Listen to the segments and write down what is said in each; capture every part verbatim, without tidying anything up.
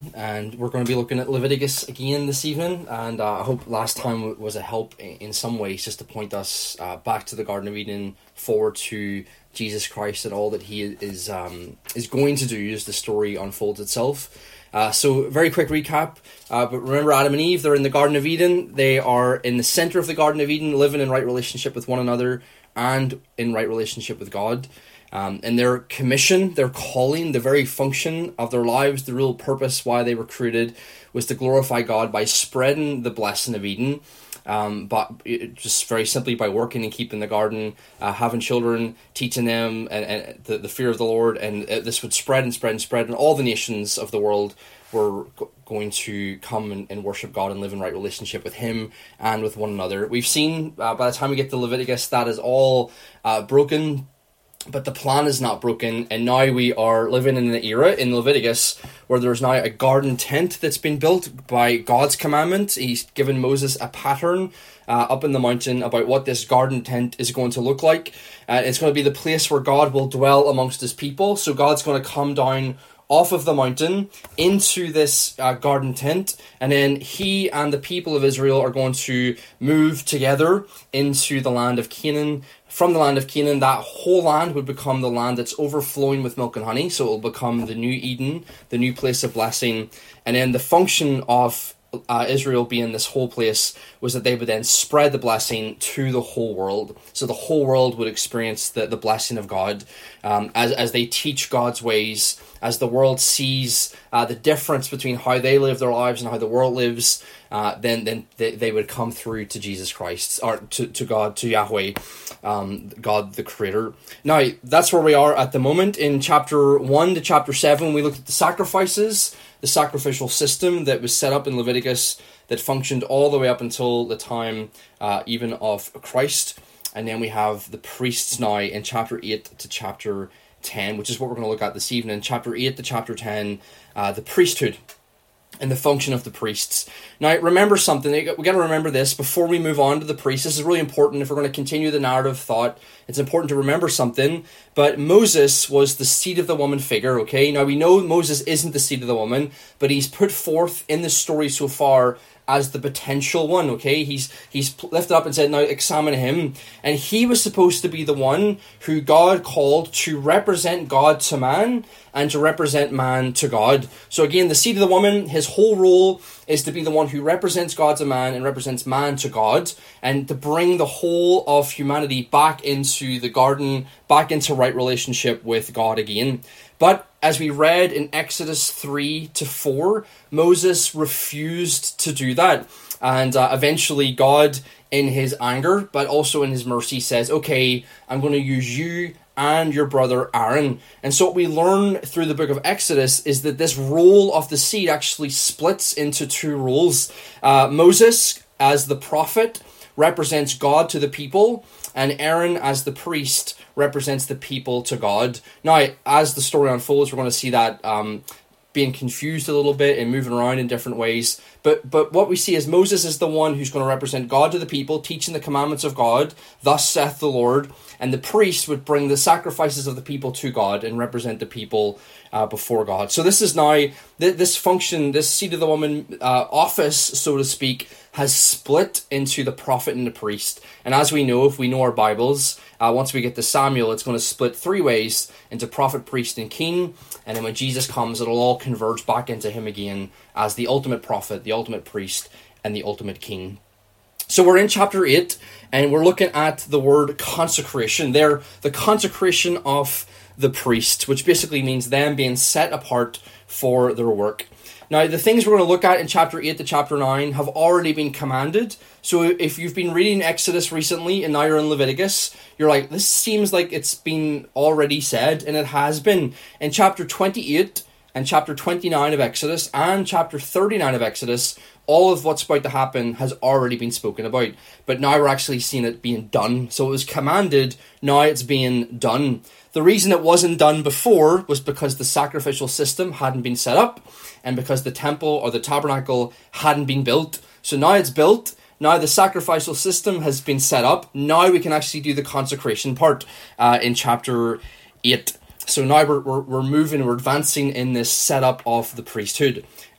And we're going to be looking at Leviticus again this evening, and uh, I hope last time was a help in some ways, just to point us uh, back to the Garden of Eden, forward to Jesus Christ and all that he is um, is going to do as the story unfolds itself. Uh, so, very quick recap, uh, but remember Adam and Eve, they're in the Garden of Eden. They are in the center of the Garden of Eden, living in right relationship with one another and in right relationship with God. Um, and their commission, their calling, the very function of their lives, the real purpose why they were created was to glorify God by spreading the blessing of Eden. Um, but it, just very simply by working and keeping the garden, uh, having children, teaching them and, and the, the fear of the Lord. And uh, this would spread and spread and spread. And all the nations of the world were go- going to come and, and worship God and live in right relationship with him and with one another. We've seen uh, by the time we get to Leviticus, that is all uh, broken. But the plan is not broken, and now we are living in an era in Leviticus where there's now a garden tent that's been built by God's commandment. He's given Moses a pattern uh, up in the mountain about what this garden tent is going to look like. Uh, it's going to be the place where God will dwell amongst his people. So God's going to come down off of the mountain into this uh, garden tent, and then he and the people of Israel are going to move together into the land of Canaan. From the land of Canaan, that whole land would become the land that's overflowing with milk and honey, so it will become the new Eden, the new place of blessing. And then the function of uh, Israel being this whole place was that they would then spread the blessing to the whole world. So the whole world would experience the, the blessing of God um, as, as they teach God's ways, as the world sees uh, the difference between how they live their lives and how the world lives. Uh, then then they, they would come through to Jesus Christ, or to, to God, to Yahweh, um, God the Creator. Now, that's where we are at the moment. In chapter one to chapter seven, we looked at the sacrifices, the sacrificial system that was set up in Leviticus that functioned all the way up until the time uh, even of Christ. And then we have the priests now in chapter eight to chapter ten, which is what we're going to look at this evening. Chapter eight to chapter ten, uh, the priesthood and the function of the priests. Now, remember something. We got to remember this before we move on to the priests. This is really important if we're going to continue the narrative thought. It's important to remember something. But Moses was the seed of the woman figure, okay? Now, we know Moses isn't the seed of the woman, but he's put forth in the story so far as the potential one, okay? He's he's lifted up and said, now examine him. And he was supposed to be the one who God called to represent God to man and to represent man to God. So again, the seed of the woman, his whole role is to be the one who represents God to man and represents man to God, and to bring the whole of humanity back into the garden, back into right relationship with God again. But as we read in Exodus three to four, Moses refused to do that. And uh, eventually God, in his anger, but also in his mercy, says, okay, I'm going to use you and your brother Aaron. And so what we learn through the book of Exodus is that this role of the seed actually splits into two roles. Uh, Moses, as the prophet, represents God to the people, and Aaron, as the priest, represents the people to God. Now, as the story unfolds, we're going to see that um, being confused a little bit and moving around in different ways. But but what we see is Moses is the one who's going to represent God to the people, teaching the commandments of God, thus saith the Lord. And the priest would bring the sacrifices of the people to God and represent the people uh, before God. So this is now, th- this function, this seed of the woman uh, office, so to speak, has split into the prophet and the priest. And as we know, if we know our Bibles, uh, once we get to Samuel, it's going to split three ways into prophet, priest, and king. And then when Jesus comes, it'll all converge back into him again as the ultimate prophet, the ultimate priest, and the ultimate king. So we're in chapter eight, and we're looking at the word consecration. They're the consecration of the priest, which basically means them being set apart for their work. Now, the things we're going to look at in chapter eight to chapter nine have already been commanded. So if you've been reading Exodus recently and now you're in Leviticus, you're like, this seems like it's been already said, and it has been. In chapter twenty-eight and chapter twenty-nine of Exodus and chapter thirty-nine of Exodus, all of what's about to happen has already been spoken about. But now we're actually seeing it being done. So it was commanded, now it's being done. The reason it wasn't done before was because the sacrificial system hadn't been set up, and because the temple or the tabernacle hadn't been built. So now it's built. Now the sacrificial system has been set up. Now we can actually do the consecration part uh, in chapter eight. So now we're, we're, we're moving, we're advancing in this setup of the priesthood.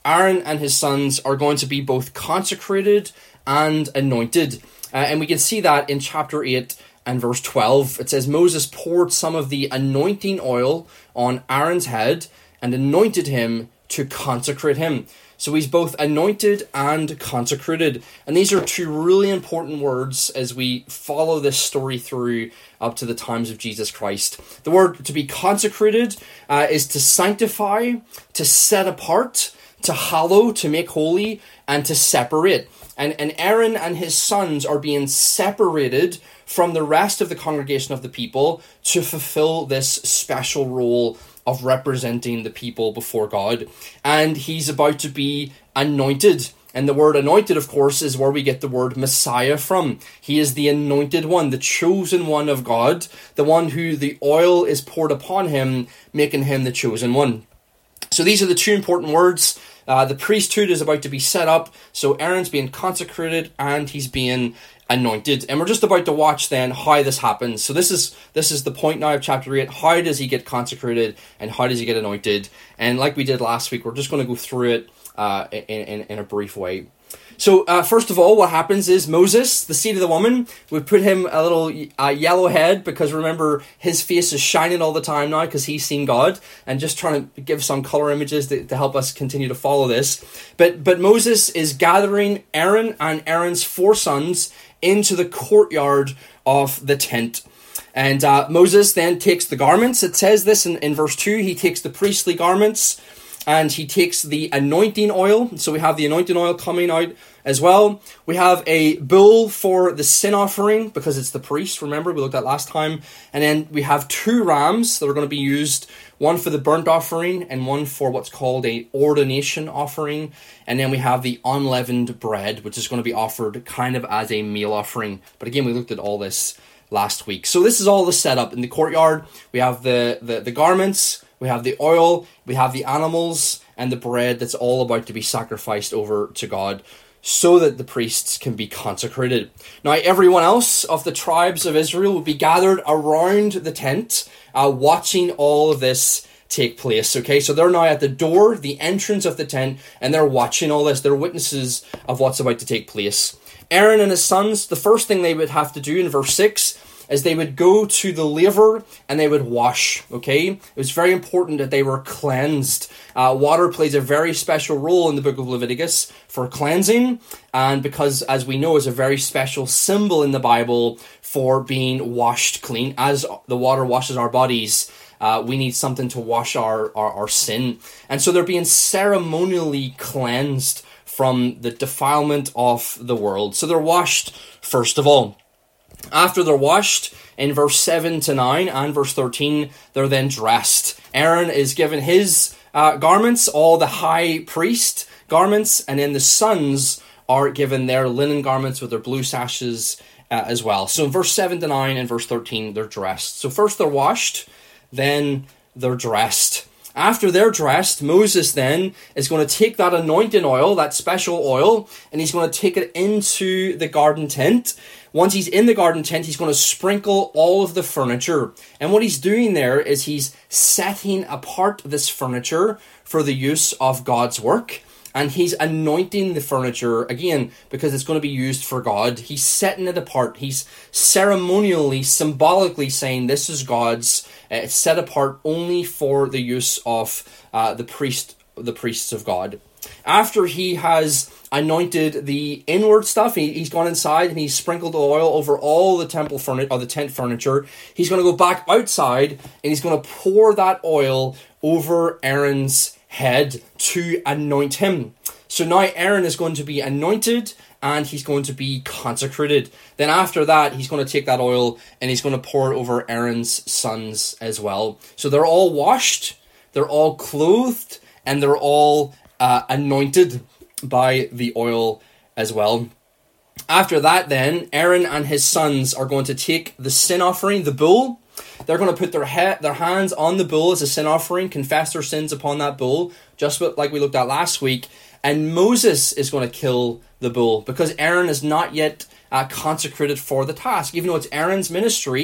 Aaron and his sons are going to be both consecrated and anointed. Uh, and we can see that in chapter eight and verse twelve. It says, Moses poured some of the anointing oil on Aaron's head and anointed him to consecrate him. So he's both anointed and consecrated. And these are two really important words as we follow this story through up to the times of Jesus Christ. The word to be consecrated uh, is to sanctify, to set apart, to hallow, to make holy, and to separate. And, and Aaron and his sons are being separated from the rest of the congregation of the people to fulfill this special role of representing the people before God. And he's about to be anointed. And the word anointed, of course, is where we get the word Messiah from. He is the anointed one, the chosen one of God, the one who the oil is poured upon him, making him the chosen one. So these are the two important words. Uh, the priesthood is about to be set up. So Aaron's being consecrated and he's being anointed. And we're just about to watch then how this happens. So this is this is the point now of chapter eight. How does he get consecrated and how does he get anointed? And like we did last week, we're just going to go through it uh, in, in, in a brief way. So uh, first of all, what happens is Moses, the seed of the woman, we put him a little uh, yellow head because remember his face is shining all the time now because he's seen God, and just trying to give some color images to, to help us continue to follow this. But but Moses is gathering Aaron and Aaron's four sons into the courtyard of the tent. And uh, Moses then takes the garments. It says this in, in verse two. He takes the priestly garments and he takes the anointing oil. So we have the anointing oil coming out as well. We have a bull for the sin offering because it's the priest. Remember, we looked at last time. And then we have two rams that are going to be used. One for the burnt offering and one for what's called a ordination offering. And then we have the unleavened bread, which is going to be offered kind of as a meal offering. But again, we looked at all this last week. So this is all the setup in the courtyard. We have the, the, the garments, we have the oil, we have the animals, and the bread that's all about to be sacrificed over to God so that the priests can be consecrated. Now, everyone else of the tribes of Israel will be gathered around the tent, uh, watching all of this take place. Okay, so they're now at the door, the entrance of the tent, and they're watching all this. They're witnesses of what's about to take place. Aaron and his sons, the first thing they would have to do in verse six is they would go to the laver and they would wash, okay? It was very important that they were cleansed. Uh, water plays a very special role in the book of Leviticus for cleansing, and because, as we know, is a very special symbol in the Bible for being washed clean. As the water washes our bodies, uh, we need something to wash our, our, our sin. And so they're being ceremonially cleansed from the defilement of the world. So they're washed first of all. After they're washed, in verse seven to nine and verse thirteen, they're then dressed. Aaron is given his uh, garments, all the high priest garments, and then the sons are given their linen garments with their blue sashes uh, as well. So in verse seven to nine and verse thirteen, they're dressed. So first they're washed, then they're dressed. After they're dressed, Moses then is going to take that anointing oil, that special oil, and he's going to take it into the garden tent. Once he's in the garden tent, he's going to sprinkle all of the furniture. And what he's doing there is he's setting apart this furniture for the use of God's work. And he's anointing the furniture, again, because it's going to be used for God. He's setting it apart. He's ceremonially, symbolically saying this is God's. Uh, it's set apart only for the use of uh, the priest, the priests of God. After he has anointed the inward stuff, he, he's gone inside and he's sprinkled the oil over all the temple furniture or the tent furniture. He's going to go back outside and he's going to pour that oil over Aaron's head to anoint him. So now Aaron is going to be anointed and he's going to be consecrated. Then after that, he's going to take that oil and he's going to pour it over Aaron's sons as well. So they're all washed, they're all clothed, and they're all uh, anointed by the oil as well. After that then, Aaron and his sons are going to take the sin offering, the bull. They're going to put their head, their hands on the bull as a sin offering, confess their sins upon that bull, just like we looked at last week. And Moses is going to kill the bull because Aaron is not yet uh, consecrated for the task. Even though it's Aaron's ministry,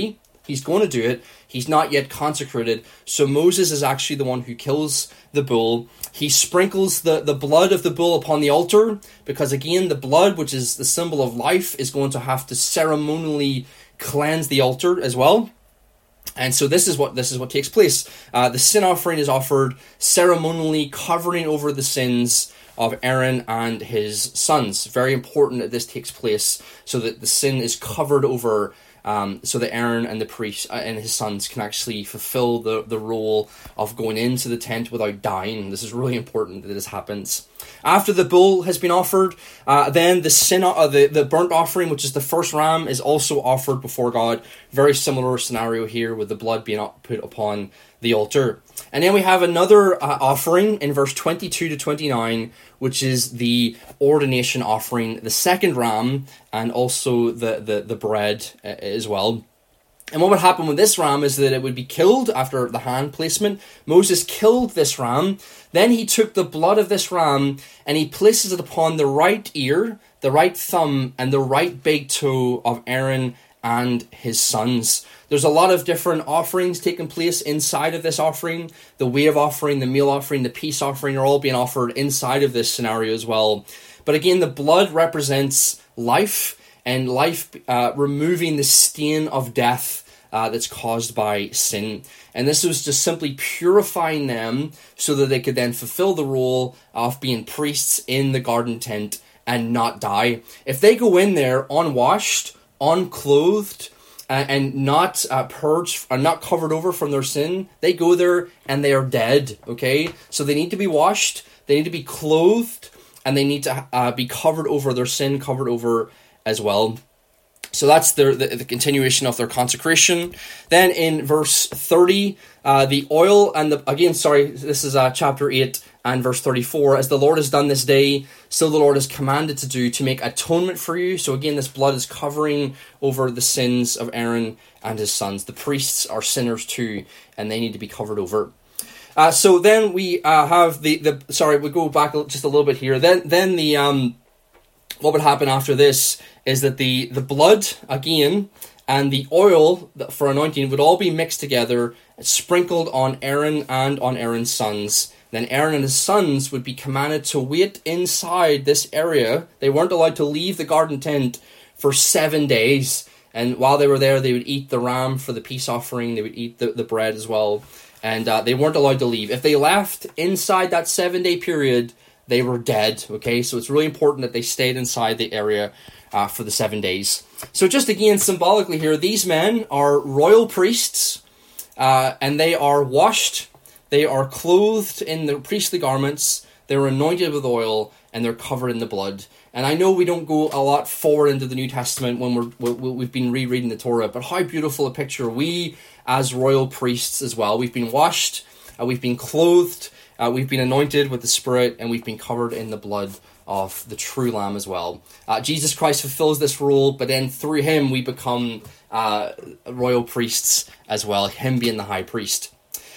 He's going to do it. He's not yet consecrated. So Moses is actually the one who kills the bull. He sprinkles the, the blood of the bull upon the altar, because again, the blood, which is the symbol of life, is going to have to ceremonially cleanse the altar as well. And so this is what this is what takes place. Uh, the sin offering is offered ceremonially, covering over the sins of Aaron and his sons. Very important that this takes place so that the sin is covered over, um, so that Aaron and the priest uh, and his sons can actually fulfill the, the role of going into the tent without dying. This is really important that this happens. After the bull has been offered, uh, then the sin, uh, the, the burnt offering, which is the first ram, is also offered before God. Very similar scenario here with the blood being put upon the altar. And then we have another uh, offering in verse twenty-two to twenty-nine, which is the ordination offering, the second ram, and also the, the, the bread uh, as well. And what would happen with this ram is that it would be killed after the hand placement. Moses killed this ram. Then he took the blood of this ram and he places it upon the right ear, the right thumb, and the right big toe of Aaron and his sons. There's a lot of different offerings taking place inside of this offering. The wave offering, the meal offering, the peace offering are all being offered inside of this scenario as well. But again, the blood represents life, and life uh, removing the stain of death uh, that's caused by sin. And this was just simply purifying them so that they could then fulfill the role of being priests in the garden tent and not die. If they go in there unwashed, unclothed, uh, and not uh, purged, or not covered over from their sin, they go there and they are dead, okay? So they need to be washed, they need to be clothed, and they need to uh, be covered over their sin, covered over as well. So that's their, the, the continuation of their consecration. Then in verse thirty, uh, the oil and the, again, sorry, this is uh, chapter eight and verse thirty-four. As the Lord has done this day, so the Lord has commanded to do, to make atonement for you. So again, this blood is covering over the sins of Aaron and his sons. The priests are sinners too, and they need to be covered over. Uh, so then we uh, have the, the, sorry, we go back just a little bit here. Then, then the, um, what would happen after this is that the, the blood, again, and the oil for anointing would all be mixed together, sprinkled on Aaron and on Aaron's sons. Then Aaron and his sons would be commanded to wait inside this area. They weren't allowed to leave the garden tent for seven days. And while they were there, they would eat the ram for the peace offering. They would eat the, the bread as well. And uh, they weren't allowed to leave. If they left inside that seven-day period, they were dead, okay? So it's really important that they stayed inside the area uh, for the seven days. So just again, symbolically here, these men are royal priests, uh, and they are washed, they are clothed in their priestly garments, they're anointed with oil, and they're covered in the blood. And I know we don't go a lot forward into the New Testament when we're, we've been rereading the Torah, but how beautiful a picture we as royal priests as well. We've been washed, uh, we've been clothed, uh, we've been anointed with the Spirit, and we've been covered in the blood of the true Lamb as well. Uh, Jesus Christ fulfills this role, but then through him we become uh, royal priests as well, him being the high priest.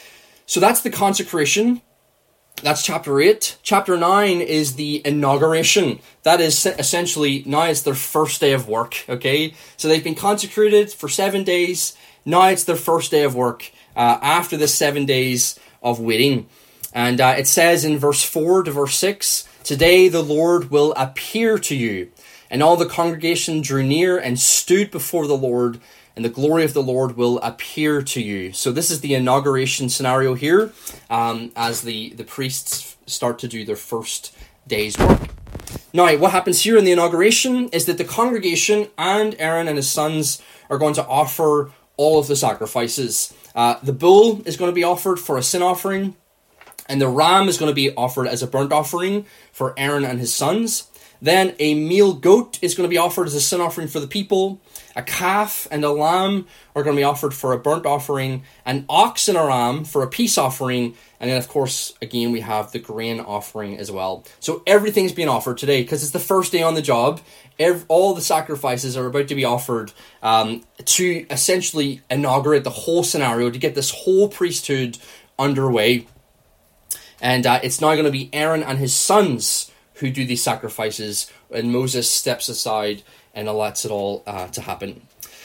So that's the consecration. That's chapter eight. Chapter nine is the inauguration. That is essentially, now it's their first day of work, okay? So they've been consecrated for seven days. Now it's their first day of work uh, after the seven days of waiting. And uh, it says in verse four to verse six, "Today the Lord will appear to you." And all the congregation drew near and stood before the Lord, and the glory of the Lord will appear to you. So this is the inauguration scenario here, um, as the, the priests start to do their first day's work. Now, what happens here in the inauguration is that the congregation and Aaron and his sons are going to offer all of the sacrifices. Uh, the bull is going to be offered for a sin offering, and the ram is going to be offered as a burnt offering for Aaron and his sons. Then a male goat is going to be offered as a sin offering for the people. A calf and a lamb are going to be offered for a burnt offering. An ox and a ram for a peace offering. And then, of course, again, we have the grain offering as well. So everything's being offered today because it's the first day on the job. Every, all the sacrifices are about to be offered um, to essentially inaugurate the whole scenario, to get this whole priesthood underway. And uh, it's now going to be Aaron and his sons who do these sacrifices, and Moses steps aside and lets it all uh, to happen.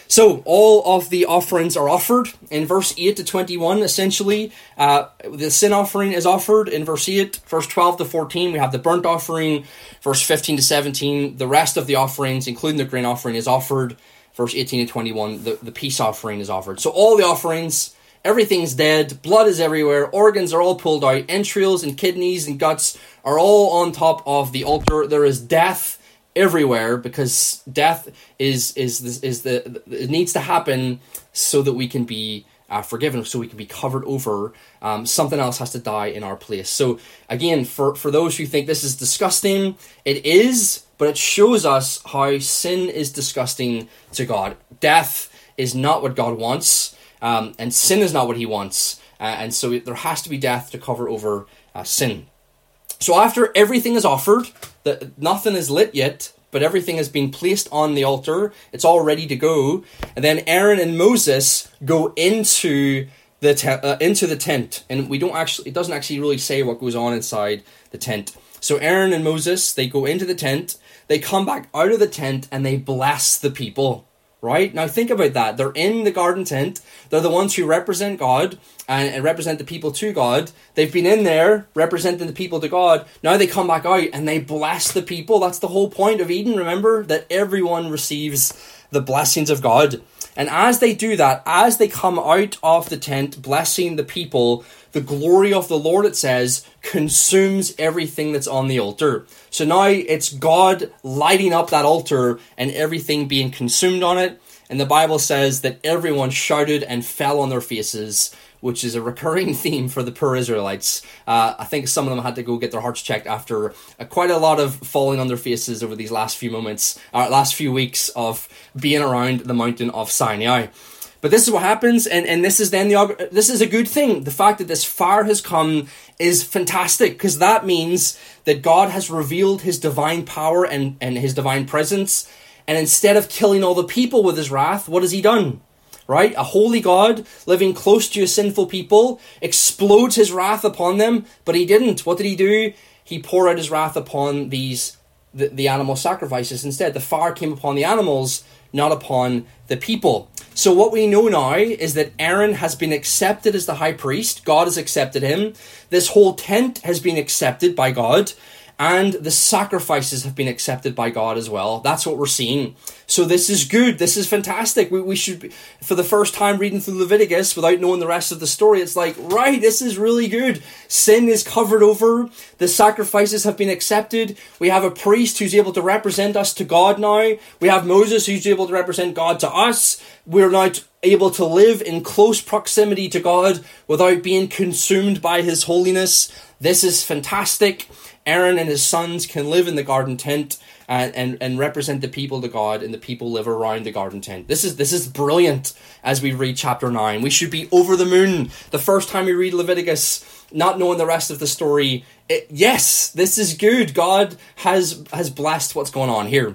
So all of the offerings are offered in verse eight to twenty-one, essentially. Uh, the sin offering is offered in verse eight. Verse twelve to fourteen, we have the burnt offering. Verse fifteen to seventeen, the rest of the offerings, including the grain offering, is offered. Verse eighteen to twenty-one, the, the peace offering is offered. So all the offerings, everything's dead, blood is everywhere, organs are all pulled out, entrails and kidneys and guts are all on top of the altar. There is death everywhere, because death is is is, is the it needs to happen so that we can be uh, forgiven, so we can be covered over. Um, something else has to die in our place. So again, for for those who think this is disgusting, it is, but it shows us how sin is disgusting to God. Death is not what God wants, um, and sin is not what He wants, uh, and so there has to be death to cover over uh, sin. So after everything is offered, the, nothing is lit yet, but everything has been placed on the altar. It's all ready to go. And then Aaron and Moses go into the te- uh, into the tent, and we don't actually. It doesn't actually really say what goes on inside the tent. So Aaron and Moses, they go into the tent. They come back out of the tent and they bless the people. Right? Now think about that. They're in the garden tent. They're the ones who represent God and, and represent the people to God. They've been in there representing the people to God. Now they come back out and they bless the people. That's the whole point of Eden, remember? That everyone receives the blessings of God. And as they do that, as they come out of the tent blessing the people, the glory of the Lord, it says, consumes everything that's on the altar. So now it's God lighting up that altar and everything being consumed on it. And the Bible says that everyone shouted and fell on their faces, which is a recurring theme for the poor Israelites. Uh, I think some of them had to go get their hearts checked after uh, quite a lot of falling on their faces over these last few moments, uh, last few weeks of being around the mountain of Sinai. But this is what happens, and, and this is then the this is a good thing. The fact that this fire has come is fantastic, because that means that God has revealed His divine power and, and His divine presence. And instead of killing all the people with His wrath, what has He done? Right? A holy God living close to a sinful people explodes His wrath upon them, but He didn't. What did He do? He poured out His wrath upon these the, the animal sacrifices instead. The fire came upon the animals, not upon the people. So what we know now is that Aaron has been accepted as the high priest. God has accepted him. This whole tent has been accepted by God. And the sacrifices have been accepted by God as well. That's what we're seeing. So this is good. This is fantastic. We, we should be, for the first time reading through Leviticus without knowing the rest of the story, it's like, right, this is really good. Sin is covered over. The sacrifices have been accepted. We have a priest who's able to represent us to God now. We have Moses who's able to represent God to us. We're now able to live in close proximity to God without being consumed by His holiness. This is fantastic. Aaron and his sons can live in the garden tent and, and, and represent the people to God, and the people live around the garden tent. This is this is brilliant as we read chapter nine. We should be over the moon the first time we read Leviticus, not knowing the rest of the story. It, yes, this is good. God has has blessed what's going on here.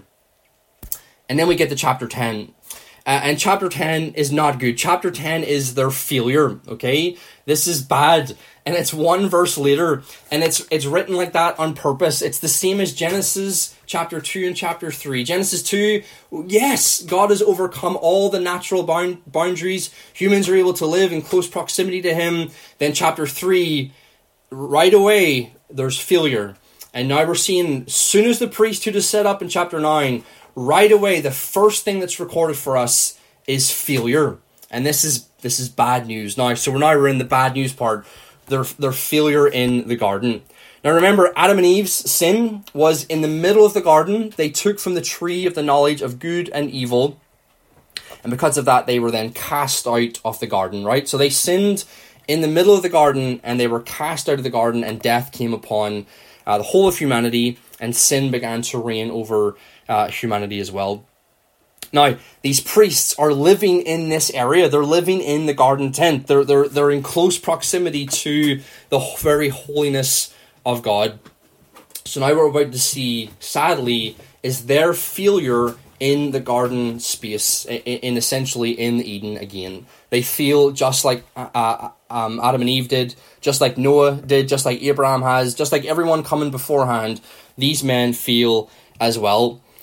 And then we get to chapter ten. Uh, and chapter ten is not good. Chapter ten is their failure, okay? This is bad. And it's one verse later, and it's it's written like that on purpose. It's the same as Genesis chapter two and chapter three. Genesis two, yes, God has overcome all the natural bound, boundaries. Humans are able to live in close proximity to Him. Then chapter three, right away, there's failure. And now we're seeing, as soon as the priesthood is set up in chapter nine, right away, the first thing that's recorded for us is failure. And this is this is bad news. Now, so we're now we're in the bad news part. Their, their failure in the garden. Now remember, Adam and Eve's sin was in the middle of the garden. They took from the tree of the knowledge of good and evil. And because of that, they were then cast out of the garden, right? So they sinned in the middle of the garden, and they were cast out of the garden, and death came upon uh, the whole of humanity, and sin began to reign over uh, humanity as well. Now, these priests are living in this area. They're living in the garden tent. They're, they're, they're in close proximity to the very holiness of God. So now we're about to see, sadly, is their failure in the garden space, in, in essentially in Eden again. They feel just like uh, um, Adam and Eve did, just like Noah did, just like Abraham has, just like everyone coming beforehand. These men feel as well.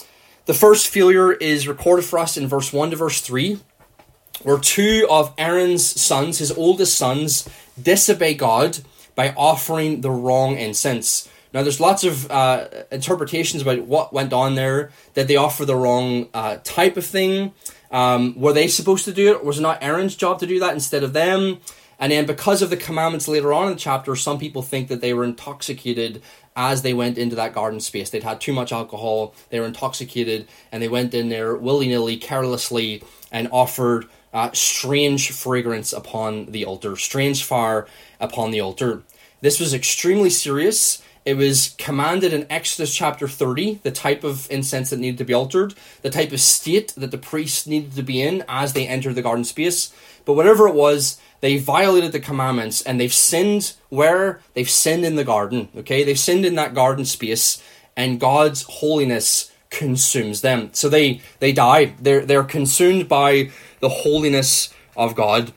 The first failure is recorded for us in verse one to verse three, where two of Aaron's sons, his oldest sons, disobey God by offering the wrong incense. Now, there's lots of uh, interpretations about what went on there. Did they offer the wrong uh, type of thing? Um, were they supposed to do it? Or was it not Aaron's job to do that instead of them? And then because of the commandments later on in the chapter, some people think that they were intoxicated as they went into that garden space. They'd had too much alcohol, they were intoxicated, and they went in there willy-nilly, carelessly, and offered uh, strange fragrance upon the altar, strange fire upon the altar. This was extremely serious. It was commanded in Exodus chapter thirty, the type of incense that needed to be altered, the type of state that the priests needed to be in as they entered the garden space. But whatever it was, they violated the commandments, and they've sinned where? They've sinned in the garden, okay? They've sinned in that garden space, and God's holiness consumes them. So they, they die. They're, they're consumed by the holiness of God.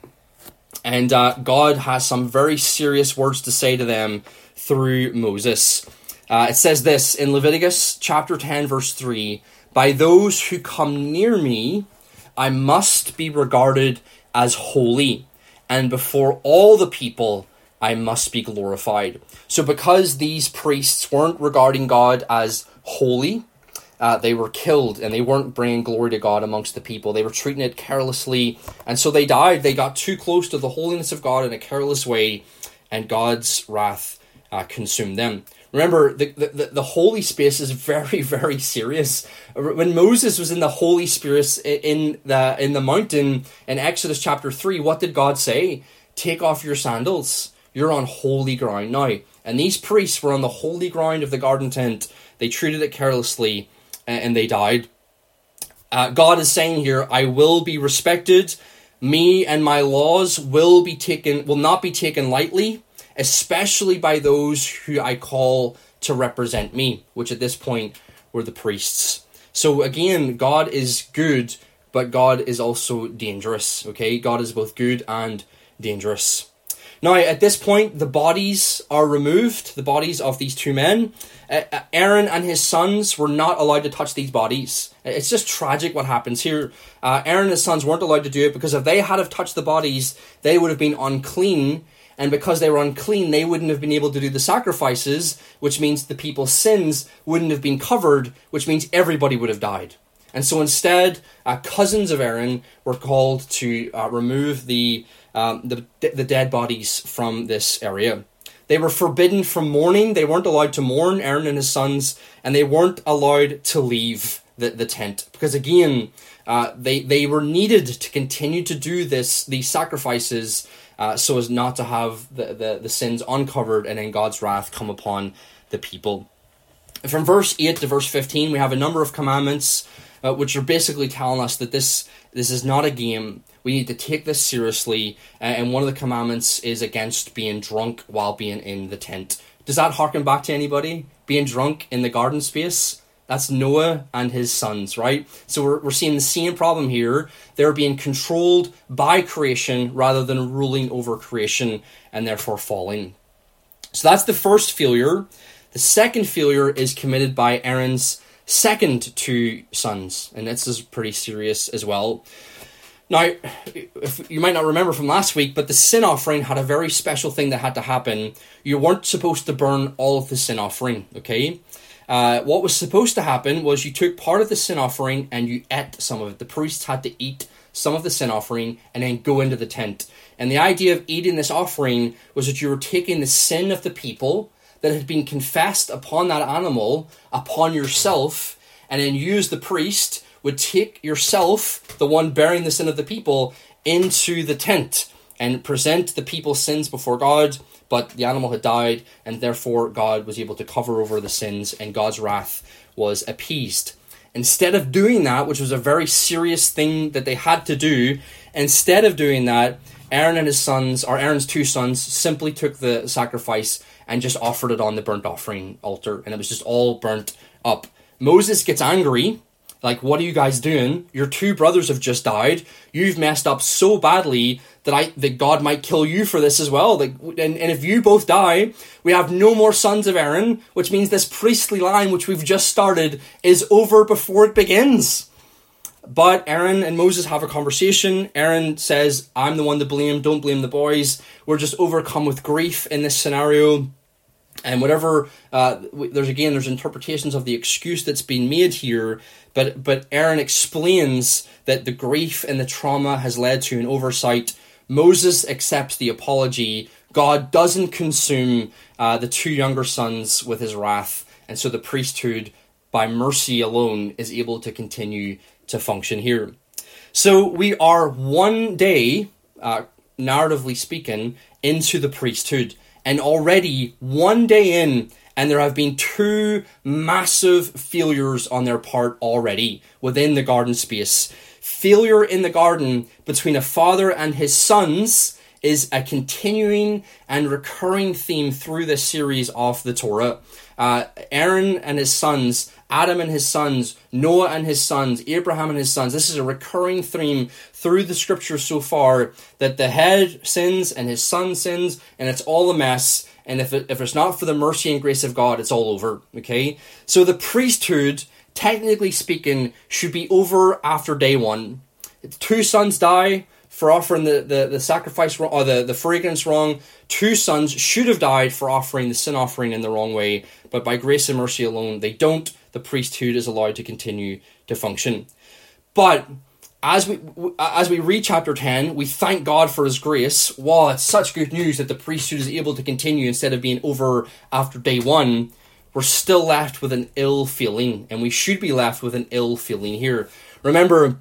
And uh, God has some very serious words to say to them through Moses. Uh, it says this in Leviticus chapter ten, verse three, "By those who come near me, I must be regarded as holy, and before all the people, I must be glorified." So because these priests weren't regarding God as holy, uh, they were killed, and they weren't bringing glory to God amongst the people. They were treating it carelessly, and so they died. They got too close to the holiness of God in a careless way, and God's wrath uh, consumed them. Remember, the, the, the holy space is very, very serious. When Moses was in the holy space in the in the mountain in Exodus chapter three, what did God say? Take off your sandals. You're on holy ground now. And these priests were on the holy ground of the garden tent. They treated it carelessly, and they died. Uh, God is saying here, I will be respected. Me and my laws will be taken, will not be taken lightly, especially by those who I call to represent me, which at this point were the priests. So again, God is good, but God is also dangerous, okay? God is both good and dangerous. Now, at this point, the bodies are removed, the bodies of these two men. Uh, Aaron and his sons were not allowed to touch these bodies. It's just tragic what happens here. Uh, Aaron and his sons weren't allowed to do it because if they had have touched the bodies, they would have been unclean. And because they were unclean, they wouldn't have been able to do the sacrifices, which means the people's sins wouldn't have been covered, which means everybody would have died. And so instead, uh, cousins of Aaron were called to uh, remove the, um, the the dead bodies from this area. They were forbidden from mourning. They weren't allowed to mourn, Aaron and his sons, and they weren't allowed to leave the, the tent. Because again, uh, they, they were needed to continue to do this these sacrifices Uh, so as not to have the, the, the sins uncovered and then God's wrath come upon the people. From verse eight to verse fifteen, we have a number of commandments uh, which are basically telling us that this, this is not a game. We need to take this seriously. Uh, and one of the commandments is against being drunk while being in the tent. Does that harken back to anybody? Being drunk in the garden space? That's Noah and his sons, right? So we're, we're seeing the same problem here. They're being controlled by creation rather than ruling over creation and therefore falling. So that's the first failure. The second failure is committed by Aaron's second two sons. And this is pretty serious as well. Now, if you might not remember from last week, but the sin offering had a very special thing that had to happen. You weren't supposed to burn all of the sin offering, okay? Uh, what was supposed to happen was you took part of the sin offering and you ate some of it. The priests had to eat some of the sin offering and then go into the tent. And the idea of eating this offering was that you were taking the sin of the people that had been confessed upon that animal, upon yourself, and then you as the priest would take yourself, the one bearing the sin of the people, into the tent and present the people's sins before God. But the animal had died, and therefore God was able to cover over the sins, and God's wrath was appeased. Instead of doing that, which was a very serious thing that they had to do, instead of doing that, Aaron and his sons, or Aaron's two sons, simply took the sacrifice and just offered it on the burnt offering altar, and it was just all burnt up. Moses gets angry, Like, what are you guys doing? Your two brothers have just died. You've messed up so badly that I that God might kill you for this as well. Like, and, and if you both die, we have no more sons of Aaron, which means this priestly line, which we've just started, is over before it begins. But Aaron and Moses have a conversation. Aaron says, I'm the one to blame. Don't blame the boys. We're just overcome with grief in this scenario. And whatever, uh, there's again, there's interpretations of the excuse that's been made here. But, but Aaron explains that the grief and the trauma has led to an oversight. Moses accepts the apology. God doesn't consume uh, the two younger sons with his wrath. And so the priesthood, by mercy alone, is able to continue to function here. So we are one day, uh, narratively speaking, into the priesthood. And already one day in, and there have been two massive failures on their part already within the garden space. Failure in the garden between a father and his sons is a continuing and recurring theme through this series of the Torah. Uh, Aaron and his sons, Adam and his sons, Noah and his sons, Abraham and his sons. This is a recurring theme through the scriptures so far, that the head sins and his son sins, and it's all a mess. And if it, if it's not for the mercy and grace of God, it's all over. Okay? So the priesthood, technically speaking, should be over after day one. If two sons die for offering the, the, the sacrifice wrong, or the, the fragrance wrong. Two sons should have died for offering the sin offering in the wrong way, but by grace and mercy alone, they don't. The priesthood is allowed to continue to function. But as we as we read chapter ten, we thank God for his grace. Wow, it's such good news that the priesthood is able to continue instead of being over after day one. We're still left with an ill feeling, and we should be left with an ill feeling here. Remember,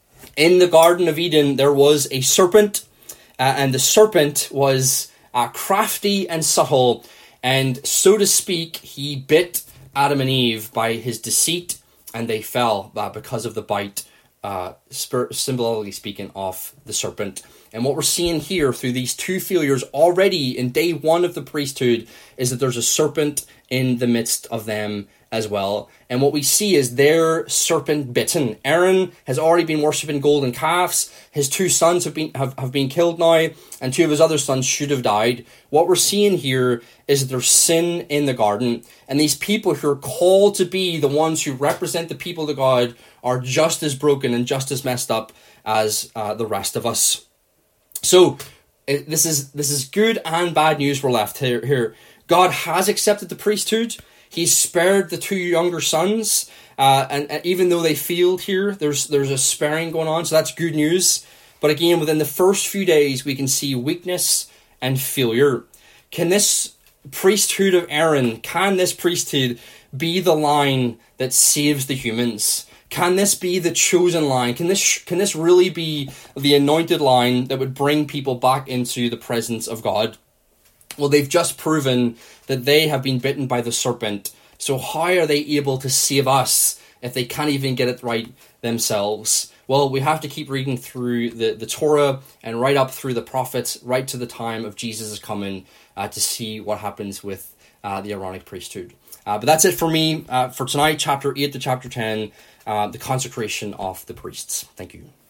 in the Garden of Eden, there was a serpent, uh, and the serpent was uh, crafty and subtle, and so to speak, he bit Adam and Eve by his deceit, and they fell uh, because of the bite, uh, symbolically speaking, of the serpent. And what we're seeing here through these two failures already in day one of the priesthood is that there's a serpent in the midst of them as well. And what we see is they're serpent bitten. Aaron has already been worshipping golden calves. His two sons have been have, have been killed now, and two of his other sons should have died. What we're seeing here is that there's sin in the garden, and these people who are called to be the ones who represent the people of God are just as broken and just as messed up as uh, the rest of us. So it, this is this is good and bad news we're left here. here. God has accepted the priesthood. He's spared the two younger sons, uh, and, and even though they failed here, there's there's a sparing going on, so that's good news. But again, within the first few days, we can see weakness and failure. Can this priesthood of Aaron, can this priesthood be the line that saves the humans? Can this be the chosen line? Can this can this really be the anointed line that would bring people back into the presence of God? Well, they've just proven that they have been bitten by the serpent. So how are they able to save us if they can't even get it right themselves? Well, we have to keep reading through the, the Torah and right up through the prophets, right to the time of Jesus' coming, uh, to see what happens with uh, the Aaronic priesthood. Uh, but that's it for me uh, for tonight, chapter eight to chapter ten, uh, the consecration of the priests. Thank you.